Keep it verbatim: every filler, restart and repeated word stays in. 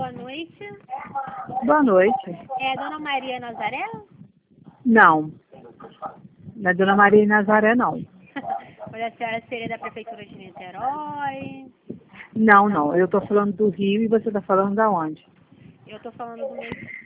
boa noite. Boa noite. É Dona Maria Nazaré? Não. Não é Dona Maria Nazaré, não. Mas a senhora seria da Prefeitura de Niterói? Não, não. Eu estou falando do Rio e você está falando da onde? Eu estou falando do meu